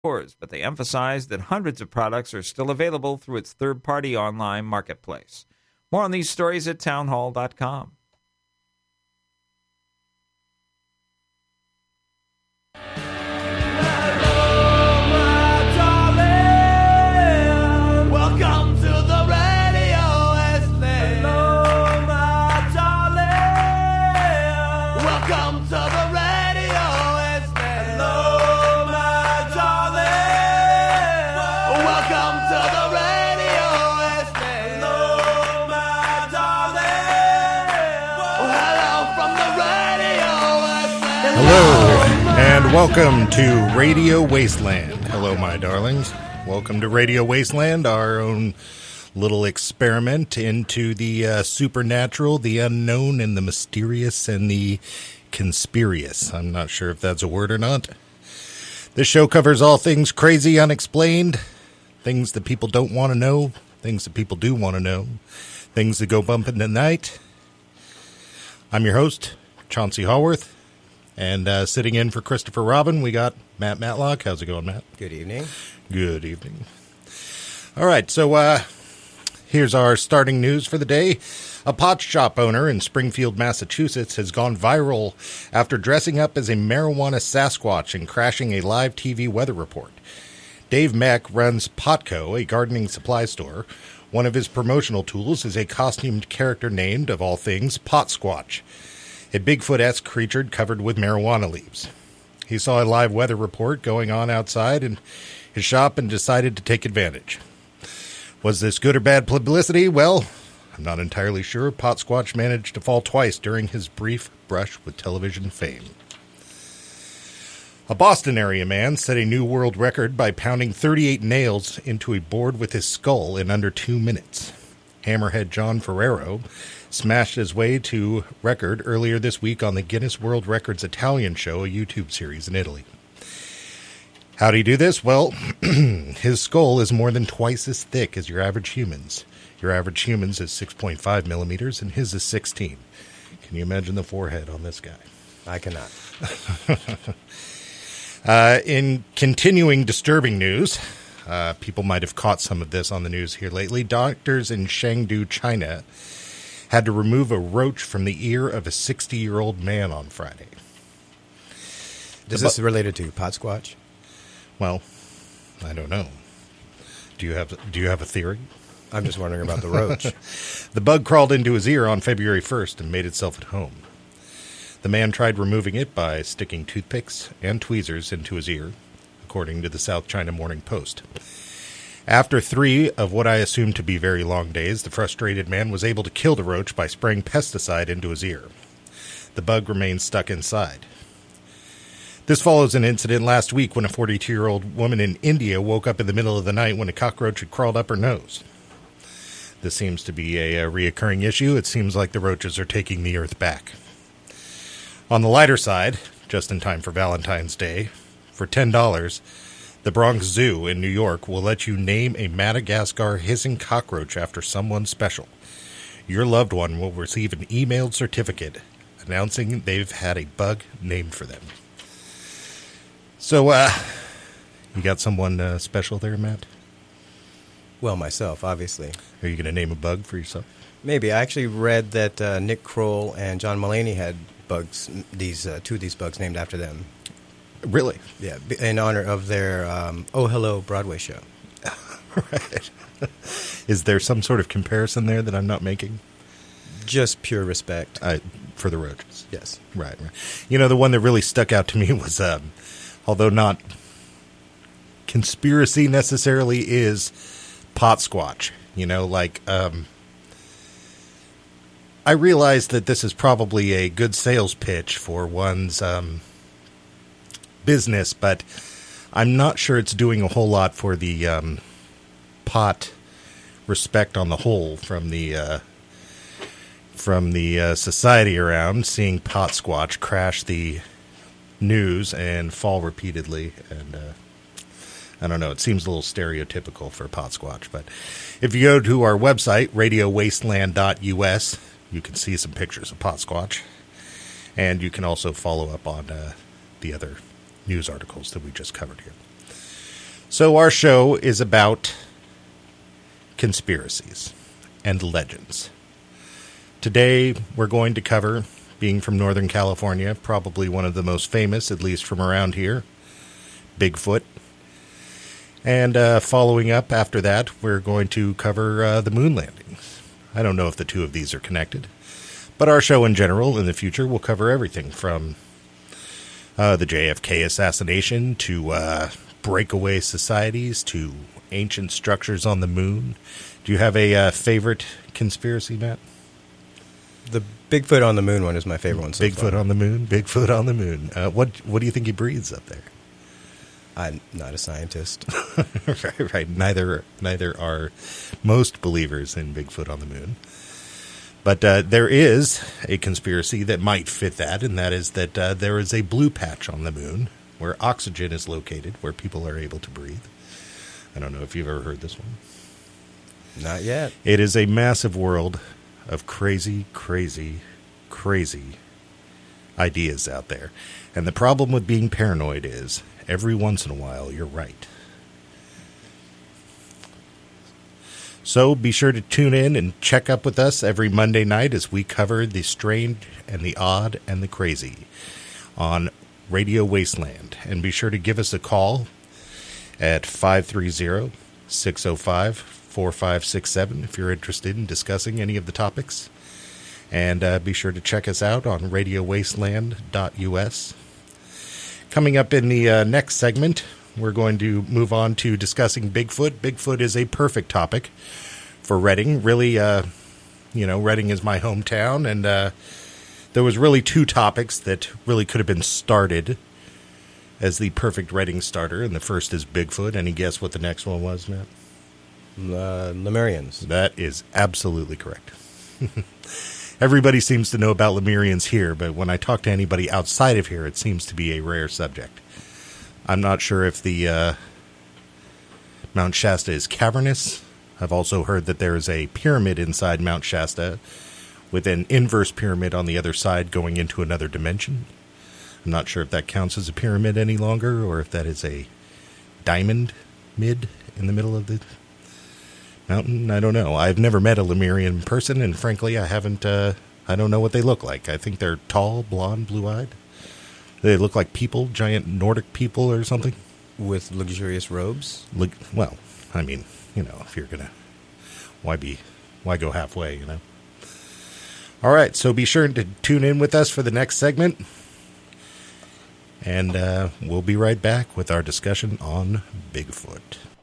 stores, but they emphasize that hundreds of products are still available through its third-party online marketplace. More on these stories at townhall.com. Hello, and welcome to Radio Wasteland. Hello, my darlings. Welcome to Radio Wasteland, our own little experiment into the supernatural, the unknown, and the mysterious, and the conspirious. I'm not sure if that's a word or not. This show covers all things crazy, unexplained, things that people don't want to know, things that people do want to know, things that go bump in the night. I'm your host, Chauncey Haworth. And sitting in for Christopher Robin, we got Matt Matlock. How's it going, Matt? Good evening. Good evening. All right, so here's our starting news for the day. A pot shop owner in Springfield, Massachusetts has gone viral after dressing up as a marijuana Sasquatch and crashing a live TV weather report. Dave Meck runs Potco, a gardening supply store. One of his promotional tools is a costumed character named, of all things, Potsquatch, a Bigfoot-esque creature covered with marijuana leaves. He saw a live weather report going on outside in his shop and decided to take advantage. Was this good or bad publicity? Well, I'm not entirely sure. Potsquatch managed to fall twice during his brief brush with television fame. A Boston area man set a new world record by pounding 38 nails into a board with his skull in under 2 minutes. Hammerhead John Ferrero smashed his way to record earlier this week on the Guinness World Records Italian show, a YouTube series in Italy. How'd he do this? Well, his skull is more than twice as thick as your average human's. Your average human's is 6.5 millimeters, and his is 16. Can you imagine the forehead on this guy? I cannot. In continuing disturbing news, people might have caught some of this on the news here lately. Doctors in Chengdu, China, had to remove a roach from the ear of a 60-year-old man on Friday. Is this related to Potsquatch? Well, I don't know. Do you have a theory? I'm just wondering about the roach. The bug crawled into his ear on February 1st and made itself at home. The man tried removing it by sticking toothpicks and tweezers into his ear, according to the South China Morning Post. After 3 of what I assume to be very long days, the frustrated man was able to kill the roach by spraying pesticide into his ear. The bug remains stuck inside. This follows an incident last week when a 42-year-old woman in India woke up in the middle of the night when a cockroach had crawled up her nose. This seems to be a reoccurring issue. It seems like the roaches are taking the earth back. On the lighter side, just in time for Valentine's Day, for $10, the Bronx Zoo in New York will let you name a Madagascar hissing cockroach after someone special. Your loved one will receive an emailed certificate announcing they've had a bug named for them. So, you got someone special there, Matt? Well, myself, obviously. Are you going to name a bug for yourself? Maybe. I actually read that Nick Kroll and John Mulaney had bugs, two of these bugs named after them. Really? Yeah, in honor of their Oh Hello Broadway show. Right. Is there some sort of comparison there that I'm not making? Just pure respect. For the roaches. Yes. Right. You know, the one that really stuck out to me was, although not conspiracy necessarily, is Potsquatch. You know, like, I realize that this is probably a good sales pitch for one's business, but I'm not sure it's doing a whole lot for the pot respect on the whole from the society around, seeing Potsquatch crash the news and fall repeatedly. And I don't know, it seems a little stereotypical for Potsquatch. But if you go to our website, radiowasteland.us, you can see some pictures of Potsquatch. And you can also follow up on the other news articles that we just covered here. So our show is about conspiracies and legends. Today we're going to cover, being from Northern California, probably one of the most famous, at least from around here, Bigfoot. And following up after that, we're going to cover the moon landings. I don't know if the two of these are connected, but our show in general in the future will cover everything from the JFK assassination to breakaway societies to ancient structures on the moon. Do you have a favorite conspiracy, Matt? The Bigfoot on the moon one is my favorite one so Bigfoot far. on the moon? Bigfoot on the moon. What do you think he breathes up there? I'm not a scientist. Right. Neither are most believers in Bigfoot on the moon. But there is a conspiracy that might fit that, and that is that there is a blue patch on the moon where oxygen is located, where people are able to breathe. I don't know if you've ever heard this one. Not yet. It is a massive world of crazy, crazy, crazy ideas out there. And the problem with being paranoid is every once in a while you're right. So be sure to tune in and check up with us every Monday night as we cover the strange and the odd and the crazy on Radio Wasteland. And be sure to give us a call at 530-605-4567 if you're interested in discussing any of the topics. And be sure to check us out on radiowasteland.us. Coming up in the next segment, we're going to move on to discussing Bigfoot. Bigfoot is a perfect topic for Reading. Really, Reading is my hometown, and there was really two topics that really could have been started as the perfect Reading starter, and the first is Bigfoot. Any guess what the next one was, Matt? Lemurians. That is absolutely correct. Everybody seems to know about Lemurians here, but when I talk to anybody outside of here, it seems to be a rare subject. I'm not sure if the Mount Shasta is cavernous. I've also heard that there is a pyramid inside Mount Shasta with an inverse pyramid on the other side going into another dimension. I'm not sure if that counts as a pyramid any longer or if that is a diamond mid in the middle of the mountain. I don't know. I've never met a Lemurian in person, and frankly, I haven't. I don't know what they look like. I think they're tall, blonde, blue-eyed. They look like people, giant Nordic people or something. With luxurious robes? Well, I mean, if you're going to, why go halfway, All right, so be sure to tune in with us for the next segment. And we'll be right back with our discussion on Bigfoot.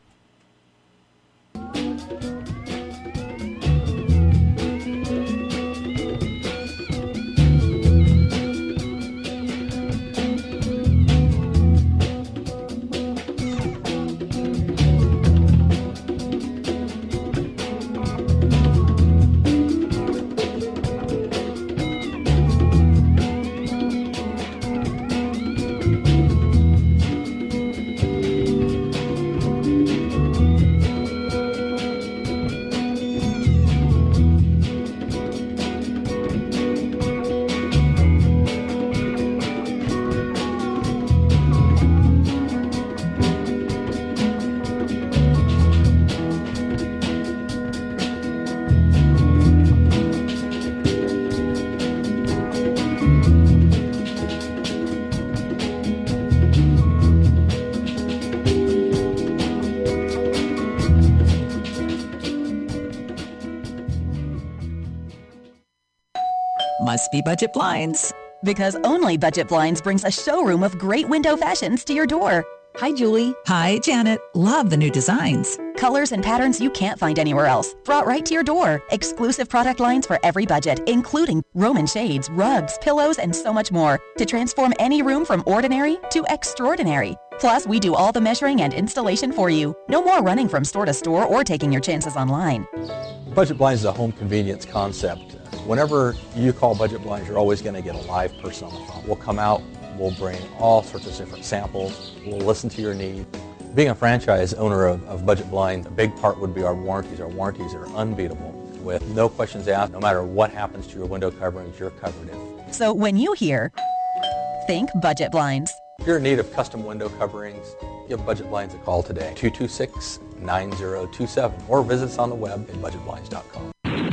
Must be Budget Blinds. Because only Budget Blinds brings a showroom of great window fashions to your door. Hi, Julie. Hi, Janet. Love the new designs. Colors and patterns you can't find anywhere else. Brought right to your door. Exclusive product lines for every budget, including Roman shades, rugs, pillows, and so much more. To transform any room from ordinary to extraordinary. Plus, we do all the measuring and installation for you. No more running from store to store or taking your chances online. Budget Blinds is a home convenience concept. Whenever you call Budget Blinds, you're always going to get a live person on the phone. We'll come out, we'll bring all sorts of different samples, we'll listen to your need. Being a franchise owner of Budget Blinds, a big part would be our warranties. Our warranties are unbeatable. With no questions asked, no matter what happens to your window coverings, you're covered in. So when you hear, think Budget Blinds. If you're in need of custom window coverings, Give Budget Blinds a call today, 226-9027, or visit us on the web at budgetblinds.com.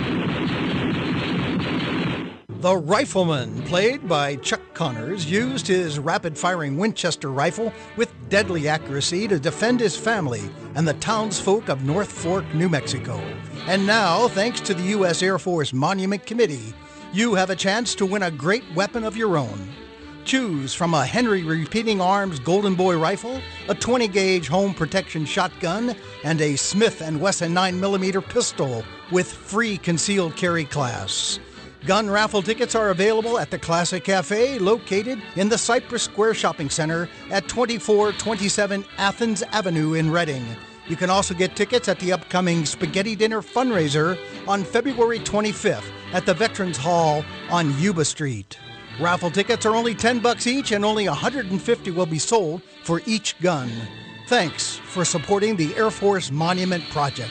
The Rifleman, played by Chuck Connors, used his rapid-firing Winchester rifle with deadly accuracy to defend his family and the townsfolk of North Fork, New Mexico. And now, thanks to the U.S. Air Force Monument Committee, you have a chance to win a great weapon of your own. Choose from a Henry Repeating Arms Golden Boy rifle, a 20-gauge home protection shotgun, and a Smith & Wesson 9mm pistol with free concealed carry class. Gun raffle tickets are available at the Classic Cafe, located in the Cypress Square Shopping Center at 2427 Athens Avenue in Reading. You can also get tickets at the upcoming Spaghetti Dinner fundraiser on February 25th at the Veterans Hall on Yuba Street. Raffle tickets are only $10 each, and only 150 will be sold for each gun. Thanks for supporting the Air Force Monument Project.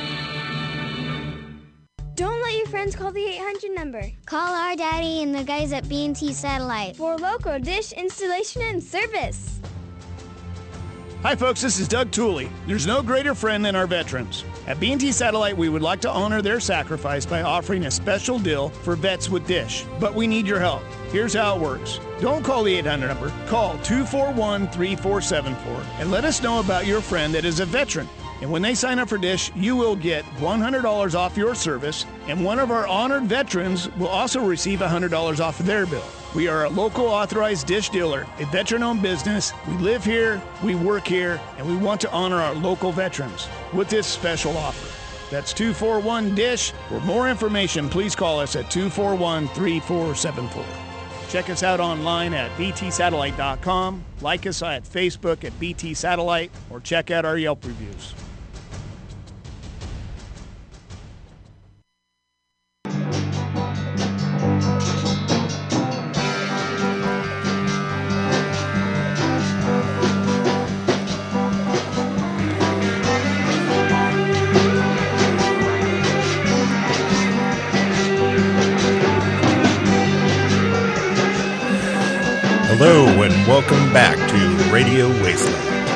Don't let your friends call the 800 number. Call our daddy and the guys at B&T Satellite for local dish installation and service. Hi folks, this is Doug Tooley. There's no greater friend than our veterans. At B&T Satellite, we would like to honor their sacrifice by offering a special deal for vets with Dish. But we need your help. Here's how it works. Don't call the 800 number. Call 241-3474 and let us know about your friend that is a veteran. And when they sign up for Dish, you will get $100 off your service, and one of our honored veterans will also receive $100 off of their bill. We are a local authorized Dish dealer, a veteran-owned business. We live here, we work here, and we want to honor our local veterans with this special offer. That's 241-DISH. For more information, please call us at 241-3474. Check us out online at btsatellite.com, like us at Facebook at BT Satellite, or check out our Yelp reviews. Hello and welcome back to Radio Wasteland.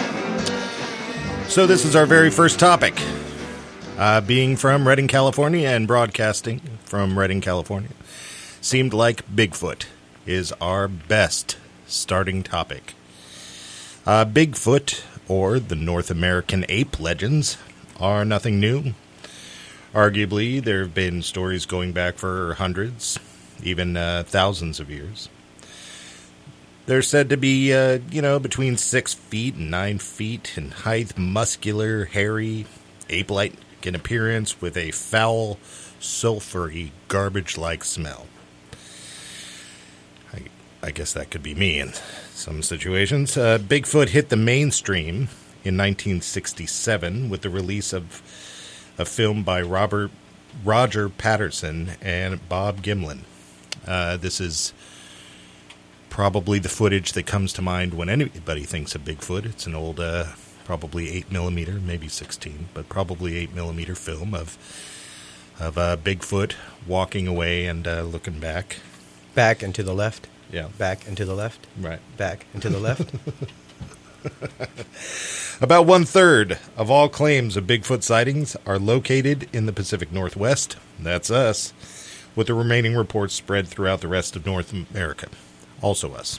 So this is our very first topic. Being from Redding, California and broadcasting from Redding, California, seemed like Bigfoot is our best starting topic. Bigfoot, or the North American ape legends, are nothing new. Arguably, there have been stories going back for hundreds, even thousands of years. They're said to be, between 6 feet and 9 feet in height, muscular, hairy, ape-like in appearance, with a foul, sulfury, garbage-like smell. I guess that could be me in some situations. Bigfoot hit the mainstream in 1967 with the release of a film by Roger Patterson and Bob Gimlin. This is probably the footage that comes to mind when anybody thinks of Bigfoot. It's an old, probably 8mm, maybe 16, but probably 8mm film of Bigfoot walking away and looking back. Back and to the left. Yeah. Back and to the left. Right. Back and to the left. About 1/3 of all claims of Bigfoot sightings are located in the Pacific Northwest. That's us. With the remaining reports spread throughout the rest of North America. Also us.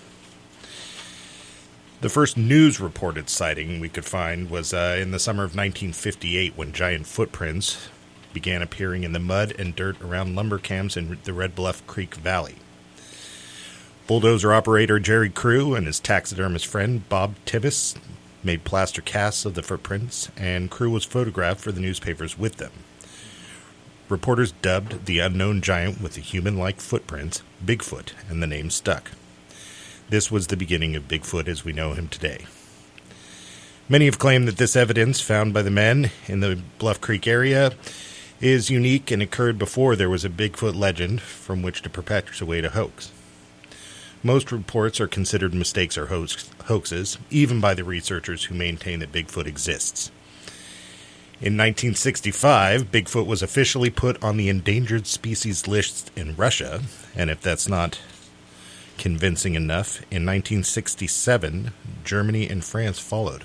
The first news-reported sighting we could find was in the summer of 1958 when giant footprints began appearing in the mud and dirt around lumber camps in the Red Bluff Creek Valley. Bulldozer operator Jerry Crew and his taxidermist friend Bob Tivis made plaster casts of the footprints, and Crew was photographed for the newspapers with them. Reporters dubbed the unknown giant with the human-like footprints Bigfoot, and the name stuck. This was the beginning of Bigfoot as we know him today. Many have claimed that this evidence found by the men in the Bluff Creek area is unique and occurred before there was a Bigfoot legend from which to perpetuate a hoax. Most reports are considered mistakes or hoaxes, even by the researchers who maintain that Bigfoot exists. In 1965, Bigfoot was officially put on the endangered species list in Russia, and if that's not convincing enough, in 1967, Germany and France followed.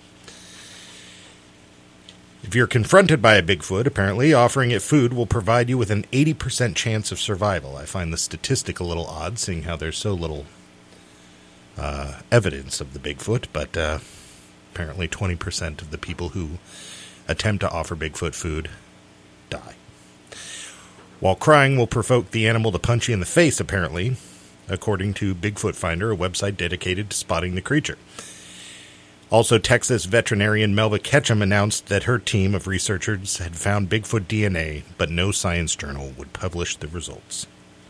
If you're confronted by a Bigfoot, apparently offering it food will provide you with an 80% chance of survival. I find the statistic a little odd, seeing how there's so little evidence of the Bigfoot, but apparently 20% of the people who attempt to offer Bigfoot food die. While crying will provoke the animal to punch you in the face, apparently, according to Bigfoot Finder, a website dedicated to spotting the creature. Also, Texas veterinarian Melva Ketchum announced that her team of researchers had found Bigfoot DNA, but no science journal would publish the results.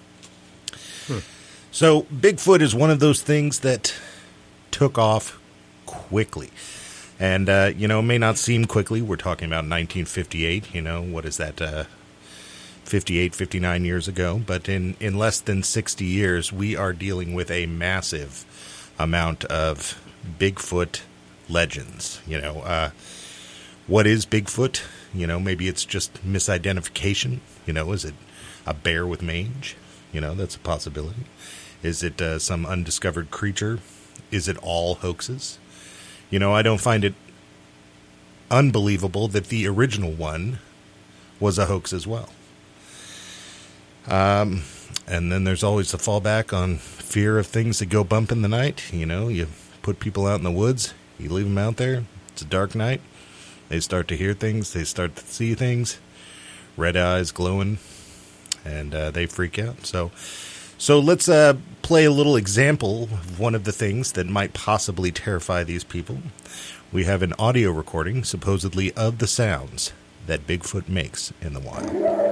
So, Bigfoot is one of those things that took off quickly. And, it may not seem quickly. We're talking about 1958, what is that, 58, 59 years ago. But in less than 60 years, we are dealing with a massive amount of Bigfoot legends. What is Bigfoot? Maybe it's just misidentification. Is it a bear with mange? That's a possibility. Is it some undiscovered creature? Is it all hoaxes? I don't find it unbelievable that the original one was a hoax as well. And then there's always the fallback on fear of things that go bump in the night. You put people out in the woods, you leave them out there, it's a dark night, they start to hear things, they start to see things, red eyes glowing, and they freak out. So let's play a little example of one of the things that might possibly terrify these people. We have an audio recording, supposedly, of the sounds that Bigfoot makes in the wild.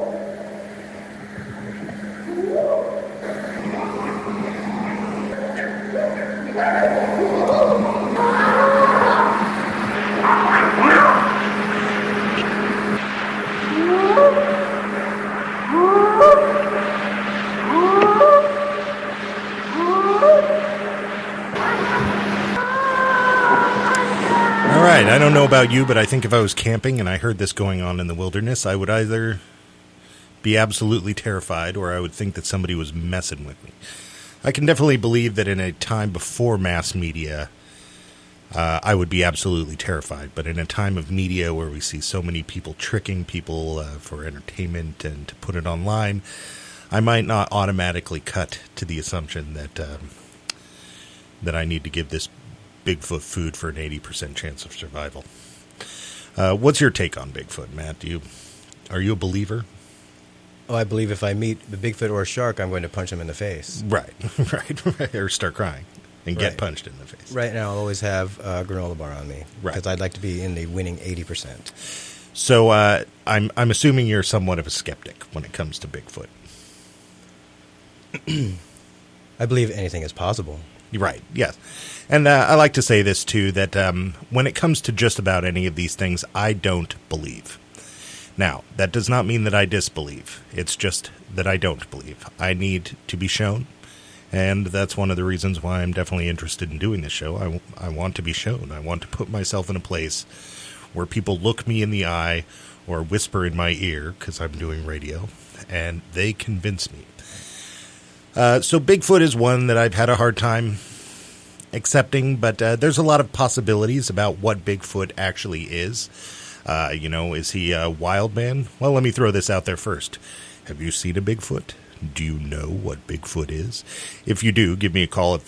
I don't know about you, but I think if I was camping and I heard this going on in the wilderness, I would either be absolutely terrified or I would think that somebody was messing with me. I can definitely believe that in a time before mass media, I would be absolutely terrified. But in a time of media where we see so many people tricking people for entertainment and to put it online, I might not automatically cut to the assumption that I need to give this Bigfoot food for an 80% chance of survival. What's your take on Bigfoot, Matt? Are you a believer? Oh, I believe if I meet a Bigfoot or a shark, I'm going to punch him in the face. Right, or start crying and get punched in the face. Right now, I'll always have a granola bar on me because I'd like to be in the winning 80%. So I'm assuming you're somewhat of a skeptic when it comes to Bigfoot. I believe anything is possible. Right, yes. And I like to say this, too, that when it comes to just about any of these things, I don't believe. Now, that does not mean that I disbelieve. It's just that I don't believe. I need to be shown, and that's one of the reasons why I'm definitely interested in doing this show. I want to be shown. I want to put myself in a place where people look me in the eye or whisper in my ear, because I'm doing radio, and they convince me. So Bigfoot is one that I've had a hard time accepting, but there's a lot of possibilities about what Bigfoot actually is. Is he a wild man? Well, let me throw this out there first. Have you seen a Bigfoot? Do you know what Bigfoot is? If you do, give me a call at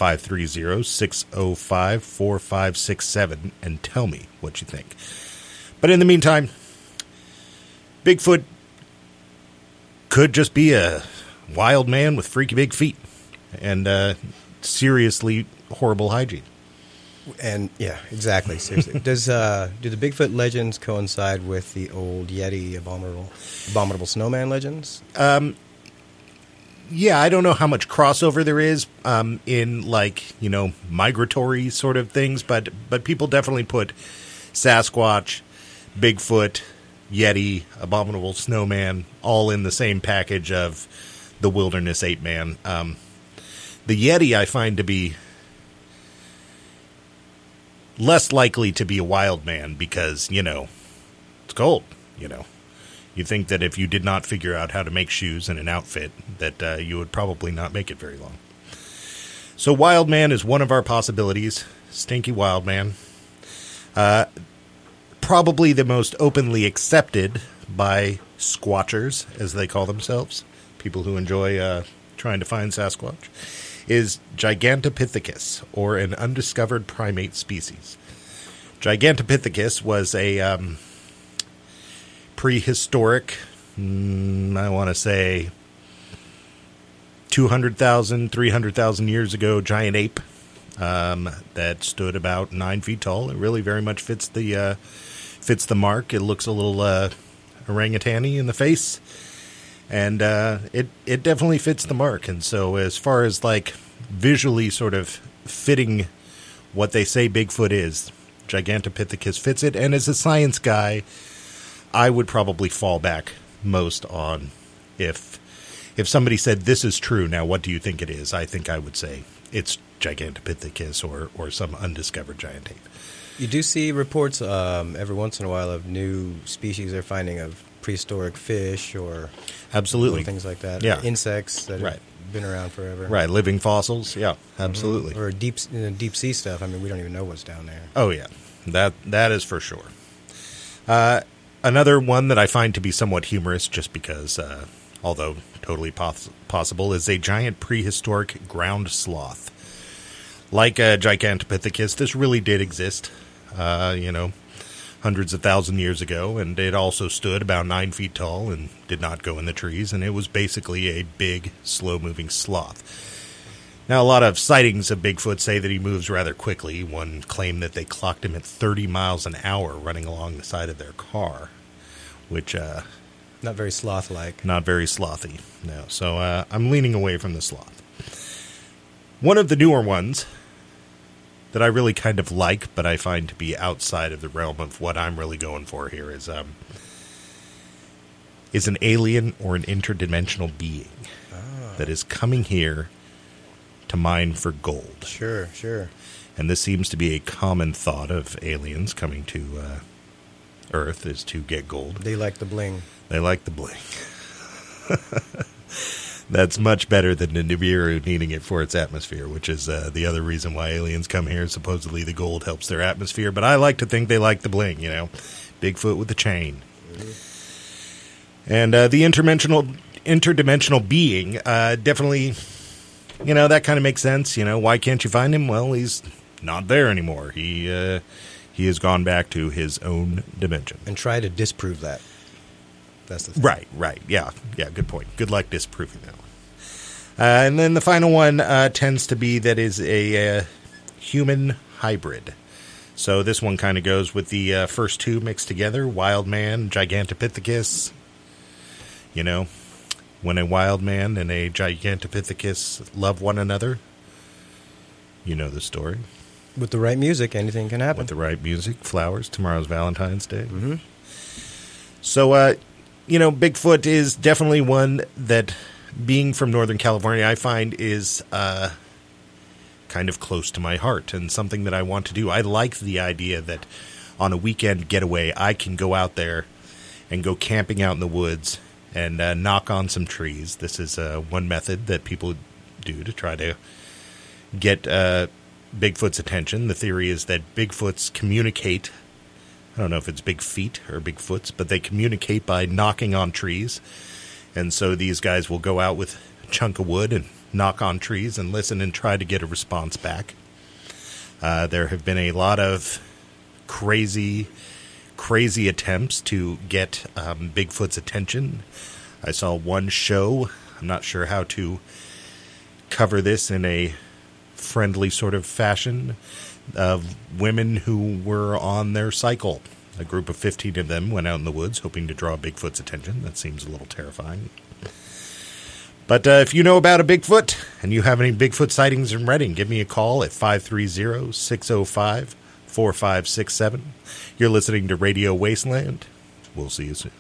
530-605-4567 and tell me what you think. But in the meantime, Bigfoot could just be a wild man with freaky big feet and seriously horrible hygiene. And yeah, exactly. Seriously, do the Bigfoot legends coincide with the old Yeti abominable snowman legends? Yeah, I don't know how much crossover there is in migratory sort of things, but people definitely put Sasquatch, Bigfoot, Yeti, abominable snowman all in the same package of the wilderness ape man. The Yeti I find to be less likely to be a wild man because, it's cold, You think that if you did not figure out how to make shoes and an outfit, that you would probably not make it very long. So Wild Man is one of our possibilities. Stinky Wild Man. Probably the most openly accepted by squatchers, as they call themselves, people who enjoy trying to find Sasquatch, is Gigantopithecus, or an undiscovered primate species. Gigantopithecus was a prehistoric, I want to say 200,000, 300,000 years ago, giant ape that stood about 9 feet tall. It really very much fits the mark. It looks a little orangutan-y in the face, and it definitely fits the mark. And so as far as like visually sort of fitting what they say Bigfoot is, Gigantopithecus fits it. And as a science guy, I would probably fall back most on if somebody said this is true, now what do you think it is? I think I would say it's Gigantopithecus or some undiscovered giant ape. You do see reports every once in a while of new species they're finding of prehistoric fish or absolutely things like that. Yeah. Insects that right. have been around forever. Right, living fossils. Yeah, absolutely. Or deep sea stuff. I mean, we don't even know what's down there. Oh yeah, that is for sure. Another one that I find to be somewhat humorous, just because, although totally possible, is a giant prehistoric ground sloth. Like Gigantopithecus, this really did exist, hundreds of thousands of years ago, and it also stood about 9 feet tall and did not go in the trees, and it was basically a big, slow-moving sloth. Now, a lot of sightings of Bigfoot say that he moves rather quickly. One claimed that they clocked him at 30 miles an hour running along the side of their car, which... not very sloth-like. Not very slothy, no. So I'm leaning away from the sloth. One of the newer ones that I really kind of like, but I find to be outside of the realm of what I'm really going for here is an alien or an interdimensional being that is coming here to mine for gold. Sure. And this seems to be a common thought of aliens coming to Earth, is to get gold. They like the bling. They like the bling. That's much better than the Nibiru needing it for its atmosphere, which is the other reason why aliens come here. Supposedly the gold helps their atmosphere, but I like to think they like the bling, Bigfoot with the chain. Mm-hmm. And the interdimensional being, definitely, that kind of makes sense. Why can't you find him? Well, he's not there anymore. He has gone back to his own dimension. And try to disprove that. That's the thing. Right. Yeah, good point. Good luck disproving that one. And then the final one tends to be that is a human hybrid. So this one kind of goes with the first two mixed together, Wild Man, Gigantopithecus. When a wild man and a Gigantopithecus love one another, you know the story. With the right music, anything can happen. With the right music, flowers, tomorrow's Valentine's Day. Mm-hmm. So, Bigfoot is definitely one that, being from Northern California, I find is kind of close to my heart and something that I want to do. I like the idea that on a weekend getaway, I can go out there and go camping out in the woods and knock on some trees. This is one method that people do to try to get Bigfoot's attention. The theory is that Bigfoots communicate. I don't know if it's big feet or Bigfoots, but they communicate by knocking on trees. And so these guys will go out with a chunk of wood and knock on trees and listen and try to get a response back. There have been a lot of crazy attempts to get Bigfoot's attention. I saw one show. I'm not sure how to cover this in a friendly sort of fashion, of women who were on their cycle. A group of 15 of them went out in the woods hoping to draw Bigfoot's attention. That seems a little terrifying. But if you know about a Bigfoot and you have any Bigfoot sightings in Redding, give me a call at 530-605-4567. You're listening to Radio Wasteland. We'll see you soon.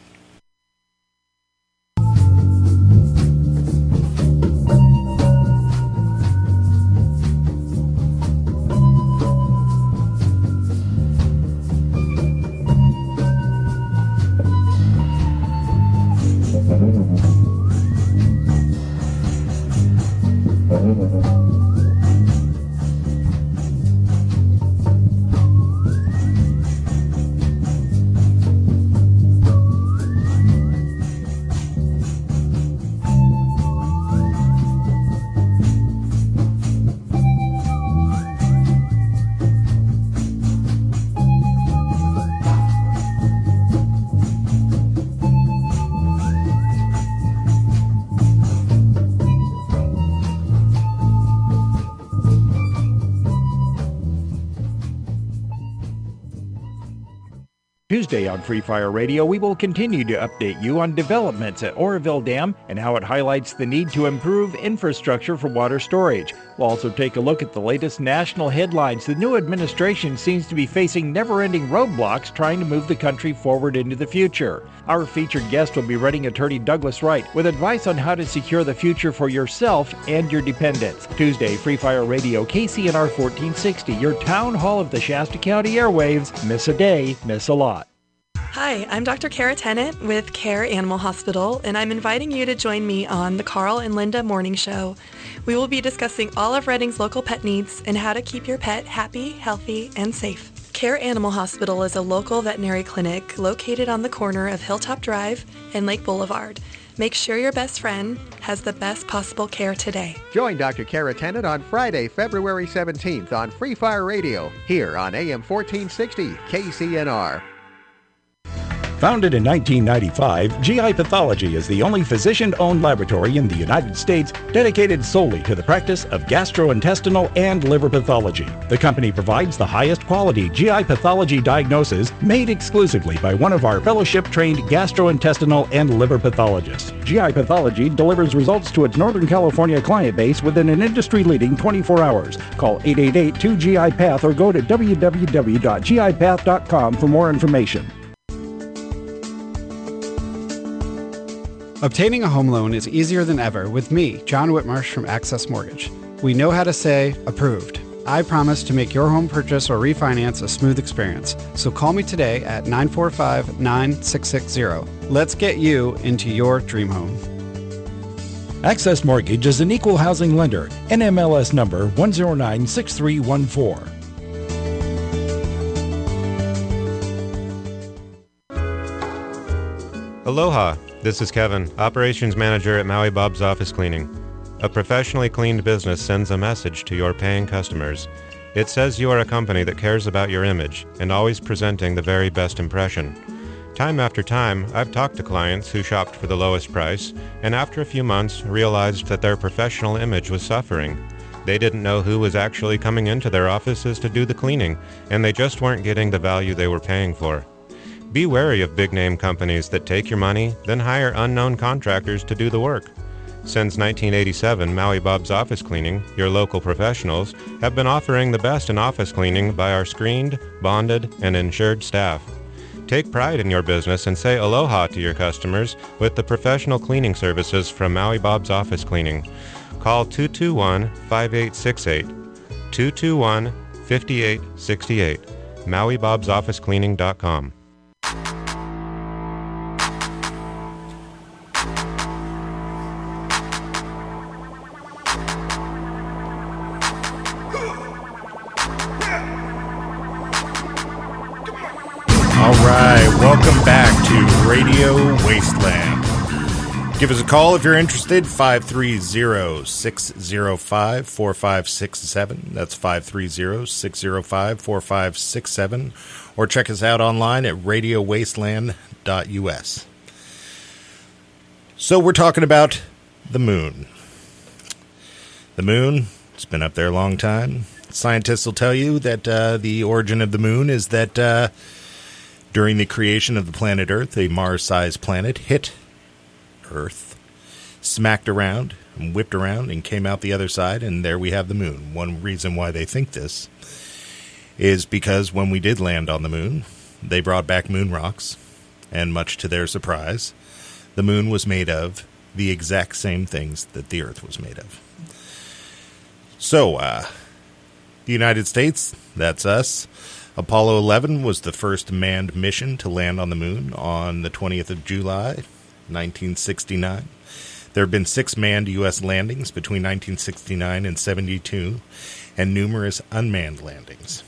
Tuesday on Free Fire Radio, we will continue to update you on developments at Oroville Dam and how it highlights the need to improve infrastructure for water storage. We'll also take a look at the latest national headlines. The new administration seems to be facing never-ending roadblocks trying to move the country forward into the future. Our featured guest will be writing attorney Douglas Wright with advice on how to secure the future for yourself and your dependents. Tuesday, Free Fire Radio, KCNR 1460, your town hall of the Shasta County airwaves. Miss a day, miss a lot. Hi, I'm Dr. Kara Tennant with Care Animal Hospital, and I'm inviting you to join me on the Carl and Linda Morning Show. We will be discussing all of Reading's local pet needs and how to keep your pet happy, healthy, and safe. Care Animal Hospital is a local veterinary clinic located on the corner of Hilltop Drive and Lake Boulevard. Make sure your best friend has the best possible care today. Join Dr. Kara Tennant on Friday, February 17th on Free Fire Radio, here on AM 1460 KCNR. Founded in 1995, GI Pathology is the only physician-owned laboratory in the United States dedicated solely to the practice of gastrointestinal and liver pathology. The company provides the highest quality GI pathology diagnosis made exclusively by one of our fellowship-trained gastrointestinal and liver pathologists. GI Pathology delivers results to its Northern California client base within an industry-leading 24 hours. Call 888-2GI-PATH or go to www.gipath.com for more information. Obtaining a home loan is easier than ever with me, John Whitmarsh from Access Mortgage. We know how to say approved. I promise to make your home purchase or refinance a smooth experience. So call me today at 945-9660. Let's get you into your dream home. Access Mortgage is an equal housing lender. NMLS number 1096314. Aloha, this is Kevin, Operations Manager at Maui Bob's Office Cleaning. A professionally cleaned business sends a message to your paying customers. It says you are a company that cares about your image and always presenting the very best impression. Time after time, I've talked to clients who shopped for the lowest price and after a few months realized that their professional image was suffering. They didn't know who was actually coming into their offices to do the cleaning, and they just weren't getting the value they were paying for. Be wary of big-name companies that take your money, then hire unknown contractors to do the work. Since 1987, Maui Bob's Office Cleaning, your local professionals, have been offering the best in office cleaning by our screened, bonded, and insured staff. Take pride in your business and say aloha to your customers with the professional cleaning services from Maui Bob's Office Cleaning. Call 221-5868, 221-5868, MauiBob'sOfficeCleaning.com. All right, welcome back to Radio Wasteland. Give us a call if you're interested, 530-605-4567. That's 530-605-4567. Or check us out online at radiowasteland.us. So we're talking about the moon. The moon, it's been up there a long time. Scientists will tell you that the origin of the moon is that during the creation of the planet Earth, a Mars-sized planet hit Earth, smacked around, and whipped around, and came out the other side, and there we have the moon. One reason why they think this is because when we did land on the moon, they brought back moon rocks, and much to their surprise, the moon was made of the exact same things that the Earth was made of. So, the United States, that's us. Apollo 11 was the first manned mission to land on the moon on the 20th of July, 1969. There have been 6 manned U.S. landings between 1969 and 72, and numerous unmanned landings.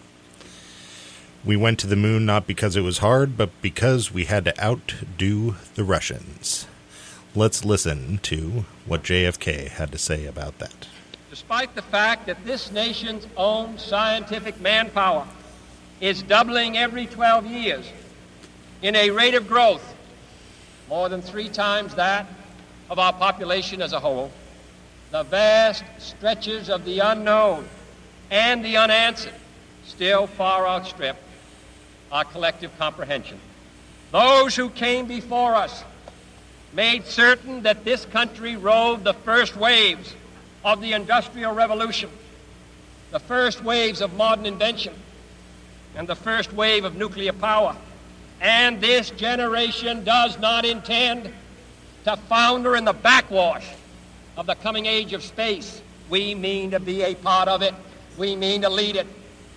We went to the moon not because it was hard, but because we had to outdo the Russians. Let's listen to what JFK had to say about that. Despite the fact that this nation's own scientific manpower is doubling every 12 years in a rate of growth more than 3 times that of our population as a whole, the vast stretches of the unknown and the unanswered still far outstrip our collective comprehension. Those who came before us made certain that this country rode the first waves of the Industrial Revolution, the first waves of modern invention, and the first wave of nuclear power. And this generation does not intend to founder in the backwash of the coming age of space. We mean to be a part of it. We mean to lead it.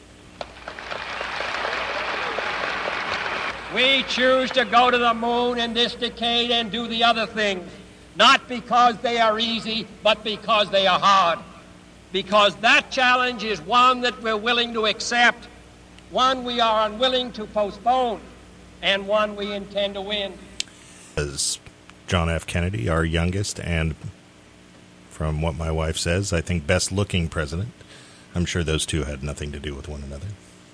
We choose to go to the moon in this decade and do the other things, not because they are easy, but because they are hard. Because that challenge is one that we're willing to accept, one we are unwilling to postpone, and one we intend to win. As John F. Kennedy, our youngest, and from what my wife says, I think best-looking president. I'm sure those two had nothing to do with one another.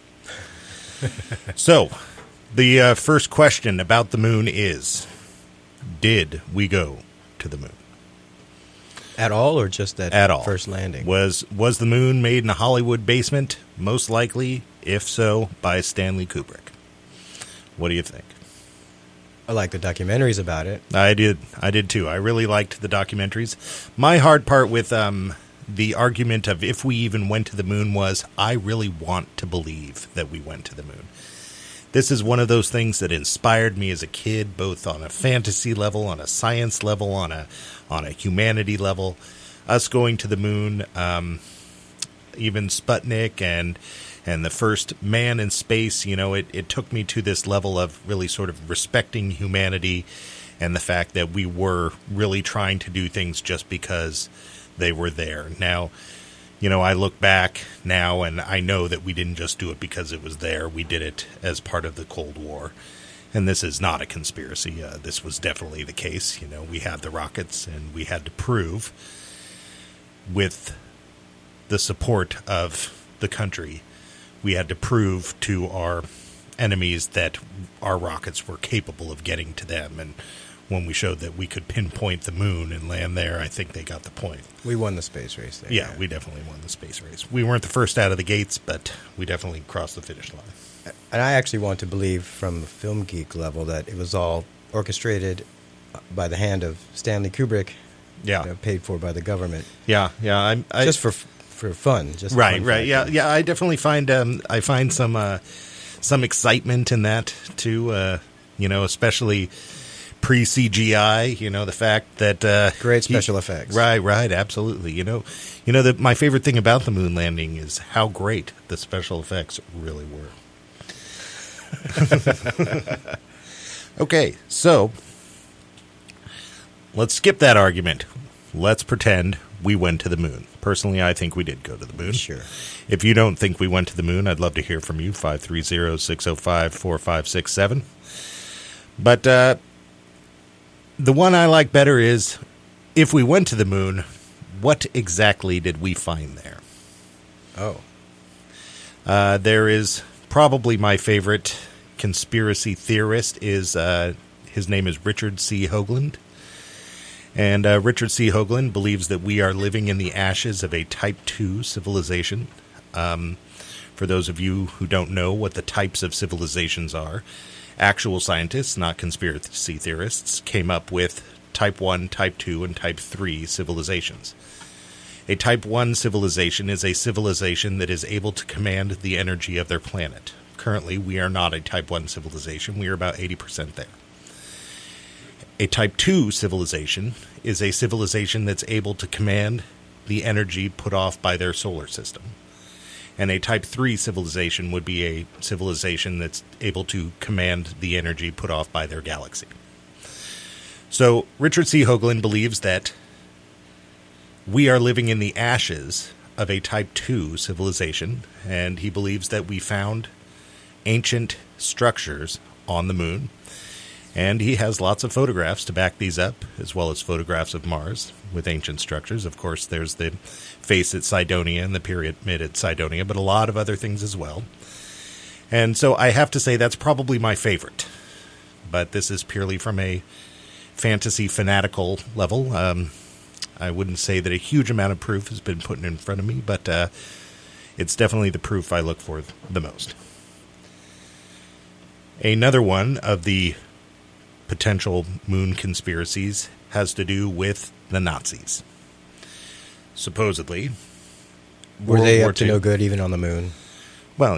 So, the first question about the moon is, did we go to the moon? At all, or just at all. First landing? Was the moon made in a Hollywood basement? Most likely, if so, by Stanley Kubrick. What do you think? I like the documentaries about it. I did too. I really liked the documentaries. My hard part with the argument of if we even went to the moon was, I really want to believe that we went to the moon. This is one of those things that inspired me as a kid, both on a fantasy level, on a science level, on a humanity level. Us going to the moon, even Sputnik and the first man in space, you know, it took me to this level of really sort of respecting humanity and the fact that we were really trying to do things just because they were there. Now, you know, I look back now and I know that we didn't just do it because it was there. We did it as part of the Cold War. And this is not a conspiracy. This was definitely the case. You know, we had the rockets and we had to prove with the support of the country, we had to prove to our enemies that our rockets were capable of getting to them. And when we showed that we could pinpoint the moon and land there, I think they got the point. We won the space race there. Yeah, we definitely won the space race. We weren't the first out of the gates, but we definitely crossed the finish line. And I actually want to believe from the film geek level that it was all orchestrated by the hand of Stanley Kubrick, paid for by the government. Yeah. Just for fun. Just right. Fun Yeah. I definitely find some excitement in that too. You know, especially pre-CGI. You know, the fact that great special effects. Right. Absolutely. You know my favorite thing about the moon landing is how great the special effects really were. Okay, so let's skip that argument. Let's pretend we went to the moon. Personally, I think we did go to the moon. Sure. If you don't think we went to the moon, I'd love to hear from you, 530-605-4567. But the one I like better is, if we went to the moon, what exactly did we find there? Oh. There is probably my favorite conspiracy theorist is his name is Richard C. Hoagland. And Richard C. Hoagland believes that we are living in the ashes of a Type 2 civilization. For those of you who don't know what the types of civilizations are, actual scientists, not conspiracy theorists, came up with Type 1, Type 2, and Type 3 civilizations. A Type 1 civilization is a civilization that is able to command the energy of their planet. Currently, we are not a Type 1 civilization. We are about 80% there. A Type 2 civilization is a civilization that's able to command the energy put off by their solar system. And a Type 3 civilization would be a civilization that's able to command the energy put off by their galaxy. So Richard C. Hoagland believes that we are living in the ashes of a Type 2 civilization, and he believes that we found ancient structures on the moon. And he has lots of photographs to back these up, as well as photographs of Mars with ancient structures. Of course, there's the face at Cydonia and the pyramid at Cydonia, but a lot of other things as well. And so I have to say that's probably my favorite. But this is purely from a fantasy fanatical level. I wouldn't say that a huge amount of proof has been put in front of me, but it's definitely the proof I look for the most. Another one of the potential moon conspiracies has to do with the Nazis. Supposedly, were World they War up to II no good even on the moon? Well,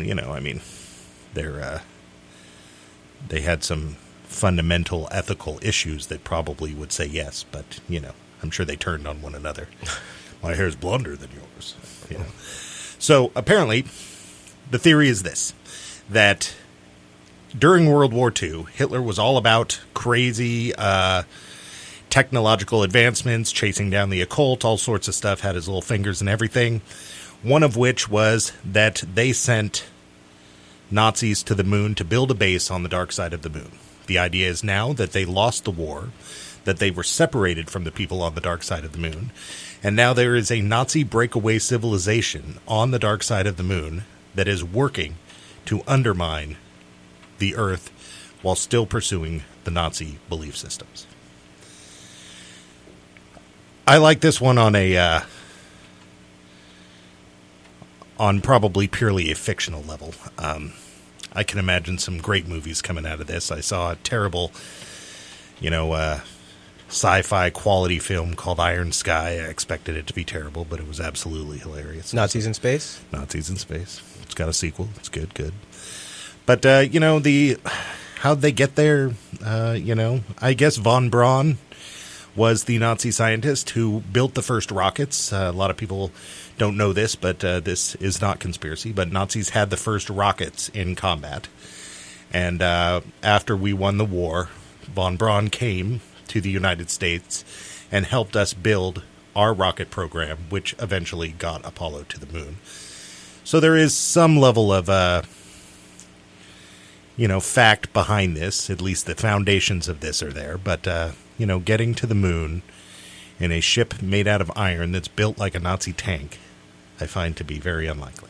they had some fundamental ethical issues that probably would say yes, but, I'm sure they turned on one another. My hair's blonder than yours. So apparently, the theory is this, that during World War II, Hitler was all about crazy technological advancements, chasing down the occult, all sorts of stuff, had his little fingers and everything. One of which was that they sent Nazis to the moon to build a base on the dark side of the moon. The idea is now that they lost the war, that they were separated from the people on the dark side of the moon, and now there is a Nazi breakaway civilization on the dark side of the moon that is working to undermine the Earth while still pursuing the Nazi belief systems. I like this one on probably purely a fictional level. I can imagine some great movies coming out of this. I saw a terrible, sci-fi quality film called Iron Sky. I expected it to be terrible, but it was absolutely hilarious. Nazis in Space? Nazis in Space. It's got a sequel. It's good. But, how'd they get there? I guess von Braun was the Nazi scientist who built the first rockets. A lot of people don't know this, but this is not conspiracy. But Nazis had the first rockets in combat. And after we won the war, von Braun came to the United States and helped us build our rocket program, which eventually got Apollo to the moon. So there is some level of, fact behind this. At least the foundations of this are there. But, getting to the moon in a ship made out of iron that's built like a Nazi tank, I find to be very unlikely.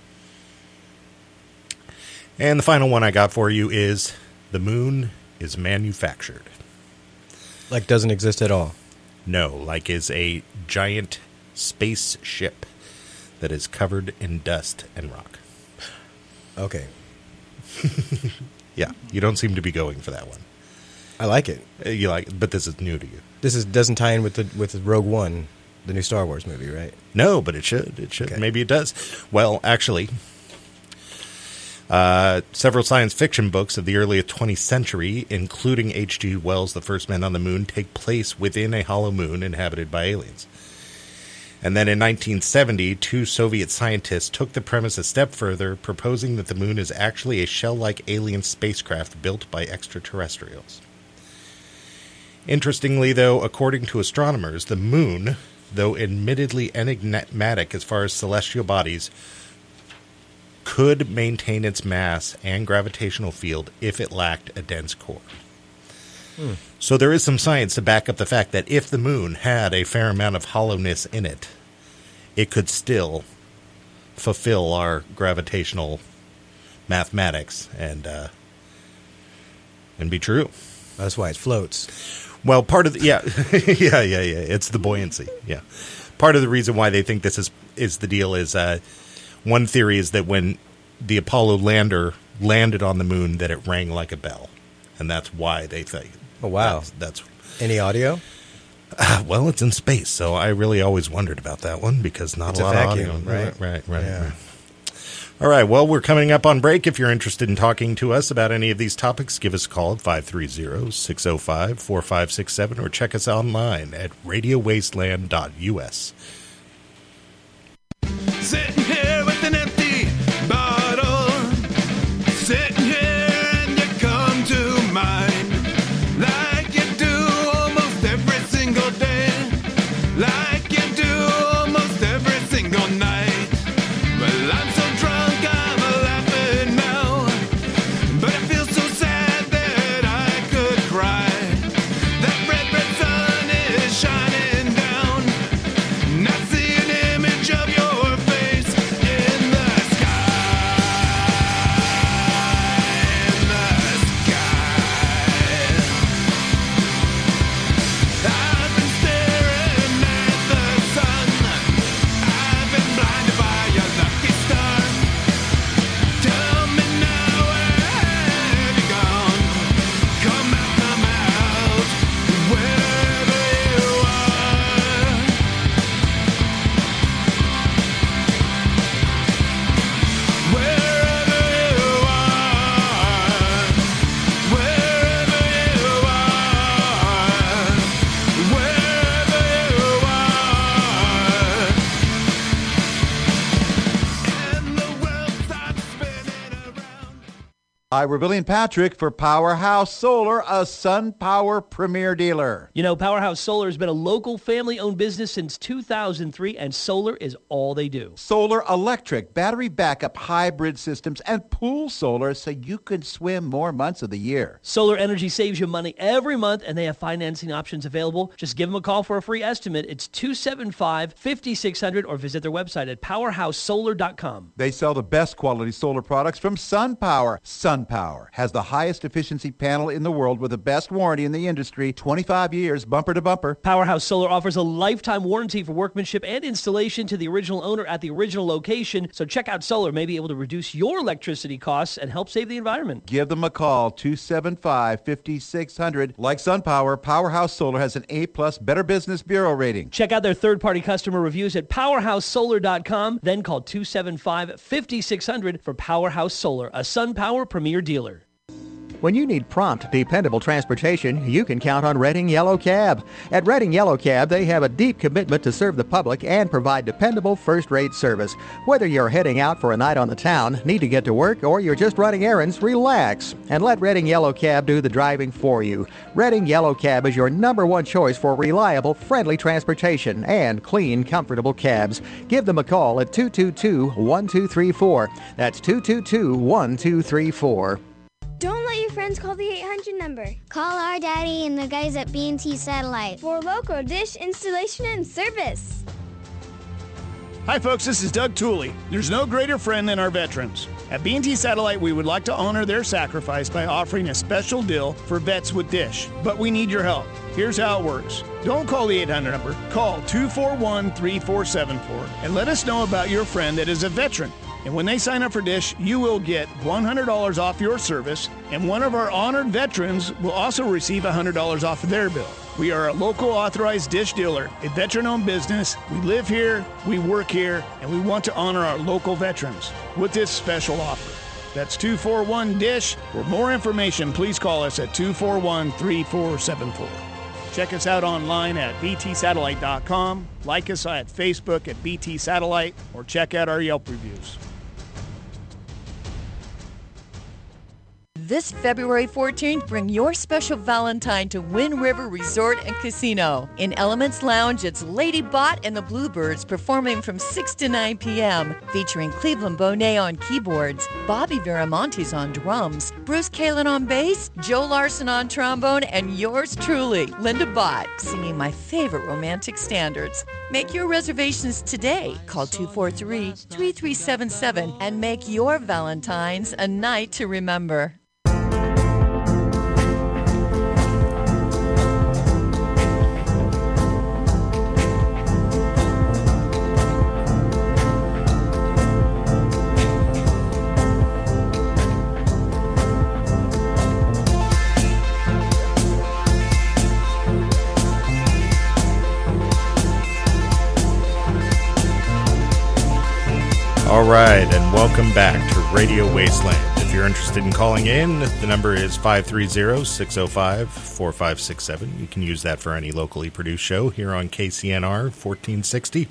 And the final one I got for you is the moon is manufactured. Like doesn't exist at all? No, like is a giant spaceship that is covered in dust and rock. Okay. Yeah, you don't seem to be going for that one. I like it. You like it, but this is new to you. This doesn't tie in with Rogue One, the new Star Wars movie, right? No, but it should. It should. Okay. Maybe it does. Well, actually, several science fiction books of the early 20th century, including H.G. Wells' The First Men on the Moon, take place within a hollow moon inhabited by aliens. And then in 1970, two Soviet scientists took the premise a step further, proposing that the moon is actually a shell-like alien spacecraft built by extraterrestrials. Interestingly, though, according to astronomers, the moon, though admittedly enigmatic as far as celestial bodies, could maintain its mass and gravitational field if it lacked a dense core. So there is some science to back up the fact that if the moon had a fair amount of hollowness in it, it could still fulfill our gravitational mathematics and be true. That's why it floats. Well, part of the, yeah, it's the buoyancy. Yeah, part of the reason why they think this is the deal is one theory is that when the Apollo lander landed on the moon, that it rang like a bell, and that's why they think. Oh wow! That's any audio? Well, it's in space, so I really always wondered about that one because not a lot of audio. Right. Yeah. All right, well, we're coming up on break. If you're interested in talking to us about any of these topics, give us a call at 530-605-4567 or check us online at radiowasteland.us. Sitting here with an empty bottle, sitting here and you come to mind, like you do almost every single day, like you do almost every single night. Well, I'm so drunk I'm laughing now, but I feel so sad that I could cry. That red sun is shining down, and I see an image of your face Hi, we're Billy and Patrick for Powerhouse Solar, a SunPower premier dealer. You know, Powerhouse Solar has been a local family-owned business since 2003, and solar is all they do. Solar electric, battery backup, hybrid systems, and pool solar so you can swim more months of the year. Solar energy saves you money every month, and they have financing options available. Just give them a call for a free estimate. It's 275-5600, or visit their website at powerhousesolar.com. They sell the best quality solar products from SunPower. SunPower has the highest efficiency panel in the world with the best warranty in the industry, 25 years, bumper to bumper. Powerhouse Solar offers a lifetime warranty for workmanship and installation to the original owner at the original location. So check out Solar, may be able to reduce your electricity costs and help save the environment. Give them a call, 275-5600. Like SunPower, Powerhouse Solar has an A-plus Better Business Bureau rating. Check out their third-party customer reviews at powerhousesolar.com. Then call 275-5600 for Powerhouse Solar, a SunPower premier dealer. When you need prompt, dependable transportation, you can count on Redding Yellow Cab. At Redding Yellow Cab, they have a deep commitment to serve the public and provide dependable first-rate service. Whether you're heading out for a night on the town, need to get to work, or you're just running errands, relax and let Redding Yellow Cab do the driving for you. Redding Yellow Cab is your #1 choice for reliable, friendly transportation and clean, comfortable cabs. Give them a call at 222-1234. That's 222-1234. Don't let your friends call the 800 number. Call our daddy and the guys at B&T Satellite for local dish installation and service. Hi folks, this is Doug Tooley. There's no greater friend than our veterans. At B&T Satellite, we would like to honor their sacrifice by offering a special deal for vets with dish. But we need your help. Here's how it works. Don't call the 800 number. Call 241-3474 and let us know about your friend that is a veteran. And when they sign up for Dish, you will get $100 off your service, and one of our honored veterans will also receive $100 off of their bill. We are a local authorized Dish dealer, a veteran-owned business. We live here, we work here, and we want to honor our local veterans with this special offer. That's 241-DISH. For more information, please call us at 241-3474. Check us out online at btsatellite.com, like us at Facebook at BT Satellite, or check out our Yelp reviews. This February 14th, bring your special Valentine to Wind River Resort and Casino. In Elements Lounge, it's Lady Bot and the Bluebirds performing from 6 to 9 p.m., featuring Cleveland Bonet on keyboards, Bobby Viramontes on drums, Bruce Kalin on bass, Joe Larson on trombone, and yours truly, Linda Bott, singing my favorite romantic standards. Make your reservations today. Call 243-3377 and make your Valentine's a night to remember. All right, and welcome back to Radio Wasteland. If you're interested in calling in, the number is 530-605-4567. You can use that for any locally produced show here on KCNR 1460.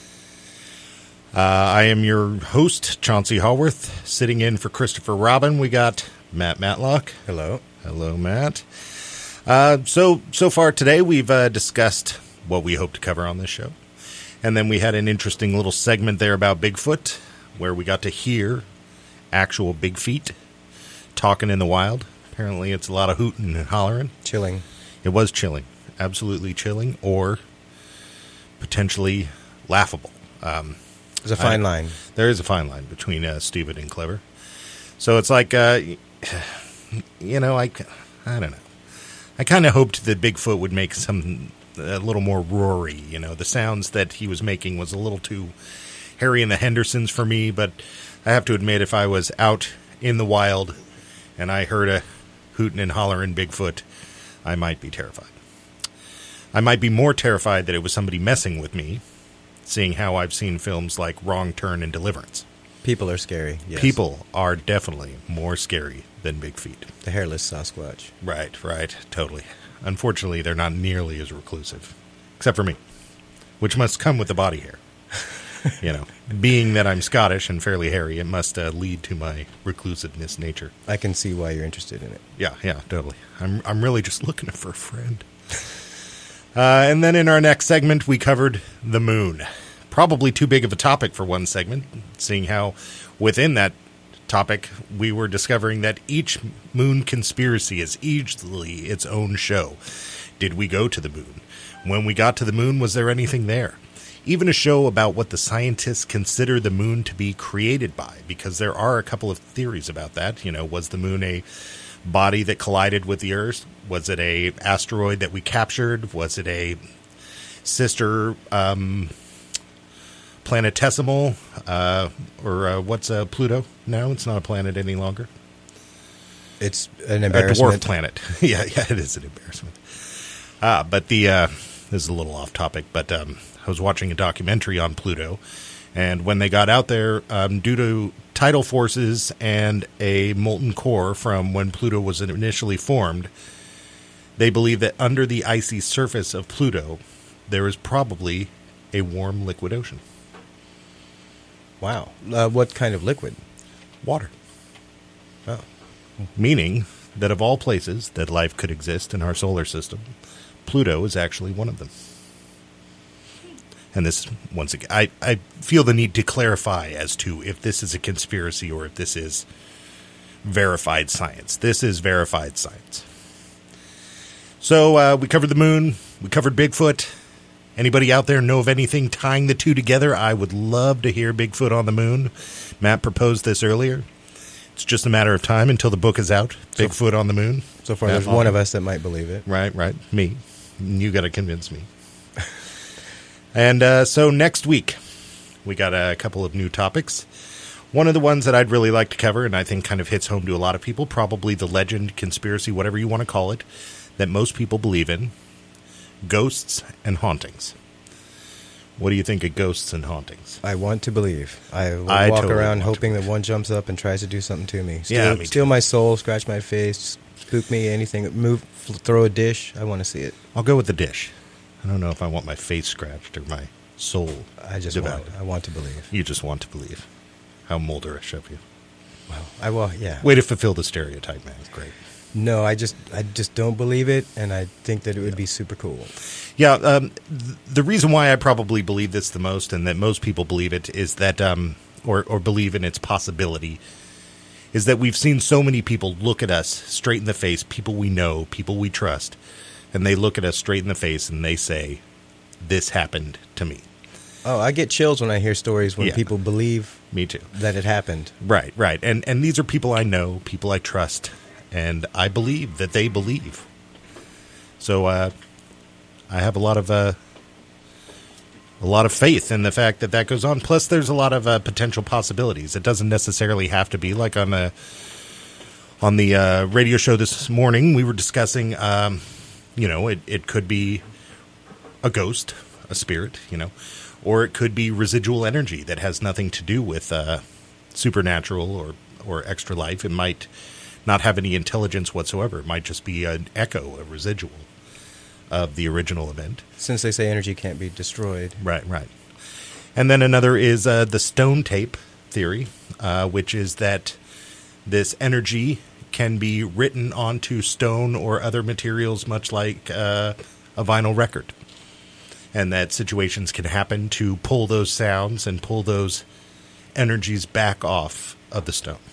I am your host, Chauncey Haworth, sitting in for Christopher Robin. We got Matt Matlock. Hello. Hello, Matt. So far today, we've discussed what we hope to cover on this show. And then we had an interesting little segment there about Bigfoot, where we got to hear actual big feet talking in the wild. Apparently it's a lot of hooting and hollering. Chilling. It was chilling. Absolutely chilling, or potentially laughable. There's a fine line. There is a fine line between stupid and clever. So it's like, I don't know. I kind of hoped that Bigfoot would make a little more roary. You know, the sounds that he was making was a little too Harry and the Hendersons for me, but I have to admit, if I was out in the wild and I heard a hooting and hollering Bigfoot, I might be terrified. I might be more terrified that it was somebody messing with me, seeing how I've seen films like Wrong Turn and Deliverance. People are scary, yes. People are definitely more scary than Big Feet. The hairless Sasquatch. Right, totally. Unfortunately, they're not nearly as reclusive. Except for me, which must come with the body hair. You know, being that I'm Scottish and fairly hairy, it must lead to my reclusiveness nature. I can see why you're interested in it. Yeah, totally. I'm really just looking for a friend. And then in our next segment, we covered the moon. Probably too big of a topic for one segment, seeing how within that topic we were discovering that each moon conspiracy is easily its own show. Did we go to the moon? When we got to the moon, was there anything there? Even a show about what the scientists consider the moon to be created by, because there are a couple of theories about that. Was the moon a body that collided with the Earth? Was it a asteroid that we captured? Was it a sister planetesimal? Or what's Pluto? No, it's not a planet any longer. It's an embarrassment. A dwarf planet. yeah, it is an embarrassment. But this is a little off topic, but I was watching a documentary on Pluto, and when they got out there, due to tidal forces and a molten core from when Pluto was initially formed, they believe that under the icy surface of Pluto, there is probably a warm liquid ocean. Wow. What kind of liquid? Water. Oh. Meaning that of all places that life could exist in our solar system, Pluto is actually one of them. And this, once again, I feel the need to clarify as to if this is a conspiracy or if this is verified science. This is verified science. So we covered the moon. We covered Bigfoot. Anybody out there know of anything tying the two together? I would love to hear Bigfoot on the moon. Matt proposed this earlier. It's just a matter of time until the book is out. Bigfoot on the moon. So far, there's one of us that might believe it. Right. Me. You got to convince me. And so next week, we got a couple of new topics. One of the ones that I'd really like to cover, and I think kind of hits home to a lot of people, probably the legend, conspiracy, whatever you want to call it, that most people believe in, ghosts and hauntings. What do you think of ghosts and hauntings? I want to believe. I walk totally around hoping that one jumps up and tries to do something to me. Me steal my soul, scratch my face, spook me, anything, move, throw a dish. I want to see it. I'll go with the dish. I don't know if I want my face scratched or my soul devoured. I want to believe. You just want to believe. How molderish of you. Well, yeah. Way to fulfill the stereotype, man. Great. No, I just don't believe it, and I think that it would be super cool. Yeah, the reason why I probably believe this the most, and that most people believe it, is that, or believe in its possibility, is that we've seen so many people look at us straight in the face, people we know, people we trust, and they look at us straight in the face and they say, "This happened to me." Oh, I get chills when I hear stories when people believe me too that it happened. Right. And these are people I know, people I trust, and I believe that they believe. So I have a lot of faith in the fact that goes on. Plus, there's a lot of potential possibilities. It doesn't necessarily have to be like on the radio show this morning. We were discussing, it could be a ghost, a spirit, or it could be residual energy that has nothing to do with supernatural or extra life. It might not have any intelligence whatsoever. It might just be an echo, a residual of the original event. Since they say energy can't be destroyed. Right. And then another is the stone tape theory, which is that this energy can be written onto stone or other materials, much like a vinyl record. And that situations can happen to pull those sounds and pull those energies back off of the stone.